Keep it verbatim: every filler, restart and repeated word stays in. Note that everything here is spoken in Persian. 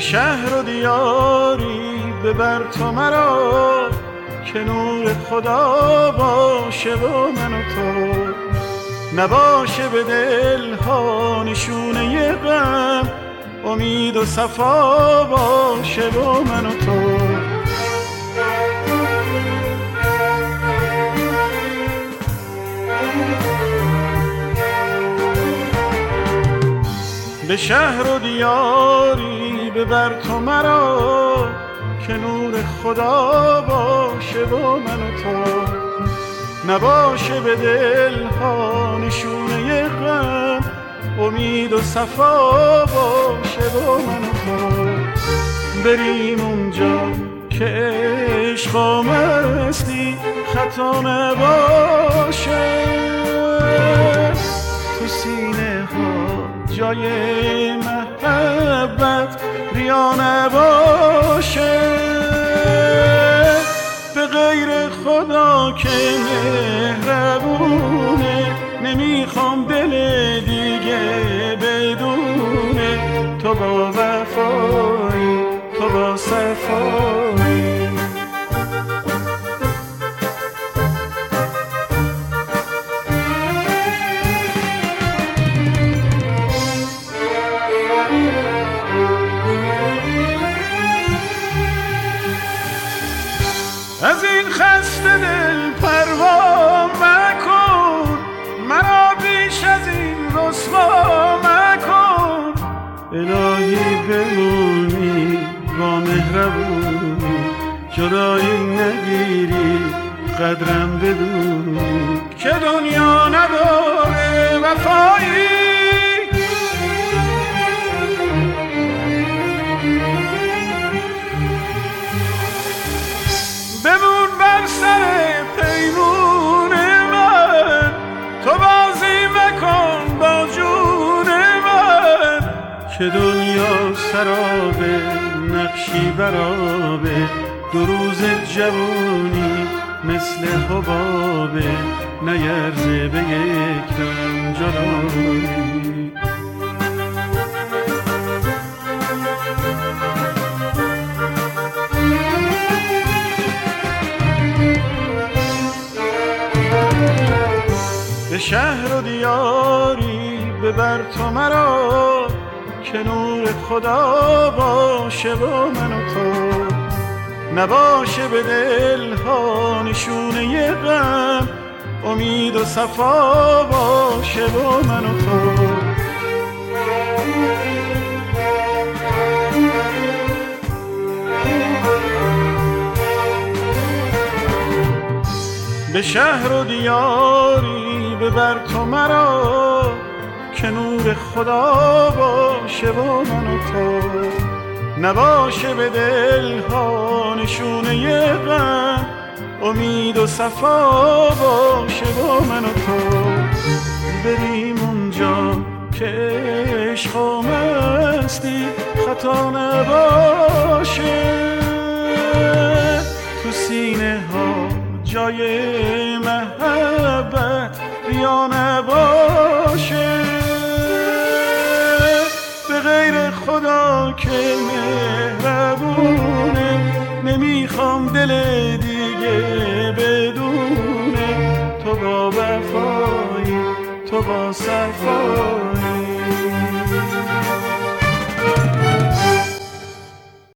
شهر و دیاری ببر تو مرا، که نور خدا باشه و من و تو، نباشه به دل ها نشونه غم، امید و صفا باشه و من و تو. به شهر و دیاری ببر تو مرا، که نور خدا باشه و من و تو، نباشه به دل ها نشونه غم، امید و صفا باشه و من و تو. بریم اونجا که عشق و مستی خطا نباشه، تو سینه ها جای محبت ریا نباشه، به غیر خدا که مهربونه، نمیخوام دل دیگه بدونه، تو با وفایی تو با صفایی. از این خسته دل پروا مکن، مرا بیش از این رسوا مکن، الهی بمونی با مهربونی، جدایی نگیری قدرم بدونی، که دنیا نداره وفایی. بمون بر سر پیمون من، تو بازی مکن با جون من، که دنیا سرابه نقشی برابه، دو روز جوونی مثل حبابه، نیرزه به یک دم جدایی. به شهر و دیاری ببر تو مرا، که نور خدا باشه و من و تو، نباشه به دل ها نشونه غم، امید و صفا باشه و من و تو. به شهر و دیاری ببر تو مرا، که نور خدا باشه و من و تو، نباشه به دل ها نشونه غم، امید و صفا باشه و من و تو. بریم اونجا که عشق و مستی خطا نباشه، تو سینه ها جای محبت ریا نباشه، به غیر خدا که مهربونه، نمیخوام دل دیگه بدونه، تو با وفایی تو با صفایی.